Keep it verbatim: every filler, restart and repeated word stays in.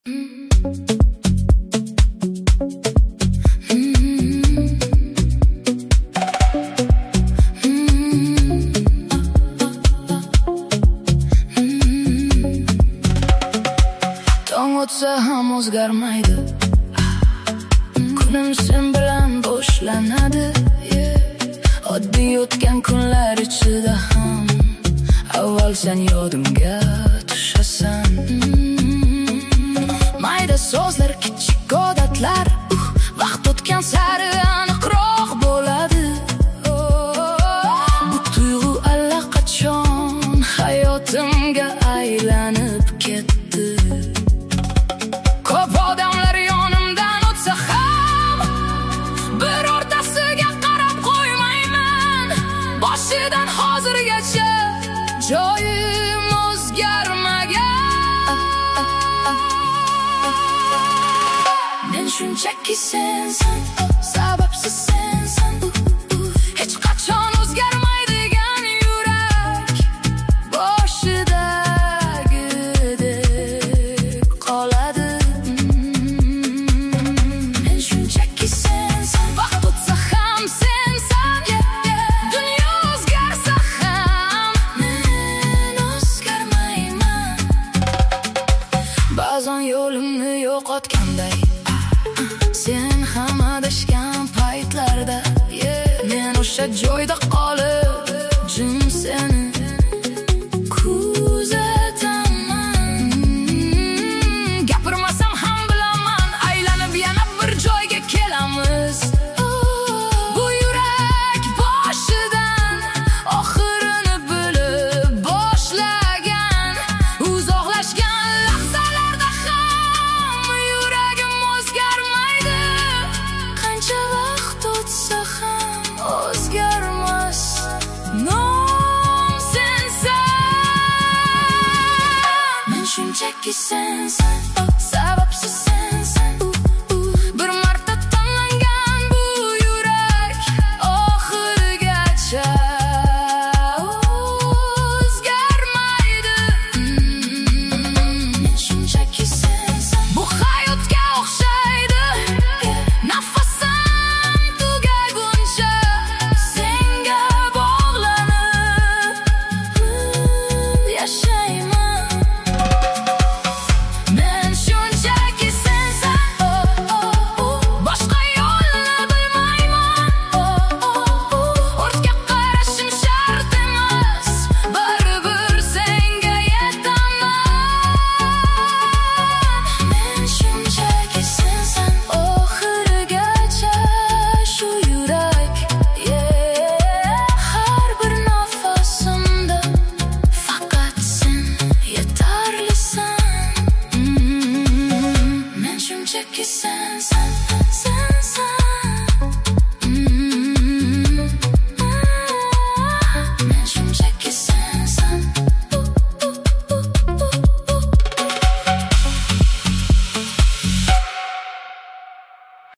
Tong o'tsa ham o'zgarmaydi, kunim sen bilan boshlanadi. Oddiy o'tgan kunlar ichida ham avval sen yodimga tushasan. Mayda so'zlar, kichik odatlar, vaqt o'tgan sari aniqroq bo'ladi. Bu tuyg'u allaqachon hayotimga aylanib ketdi. Ko'p odamlar yonimdan o'tsa ham birortasiga qarab qo'ymayman. Boshidan hozirgacha joyim o'zgarmagan. Men shunchaki sensan, sababsiz sensan. Hech qachon o'zgarmaydigan yurak boshidagidek qoladi. Men shunchaki sensan, vaqt o'tsa ham sensan. Dunyo o'zgarsa ham men o'zgarmayman. Ba'zan yo'limni yo'qotganday, sen ham adashgan paytlarda, men o'sha joyda qolib jim seni kuzataman. Gapirmasam ham bilaman, aylanib yana bir joyga kelamiz. Bu yurak boshidan oxirini bilib boshlagan. Uzoqlashgan lahzalarda ham yuragim o'zgarmaydi. Qancha vaqt o'tsa ham o'zgarmas nom sensan. Men shunchaki sensan, sababsiz sensan. Bir marta tanlangan bu yurak oxirigacha o'zgarmaydi. Men shunchaki sensan. Bu hayotga o'xshaydi, nafasim tugaguncha senga bog'lanib yashayman. Men shunchaki sensan, boshqa yo'lni bilmayman. Ortga qarashim shart emas, baribir senga yetaman. Men shunchaki sensan, oxirigacha shu yurak, har bir nafasimda faqat sen yetarlisan. Men shunchaki sensan.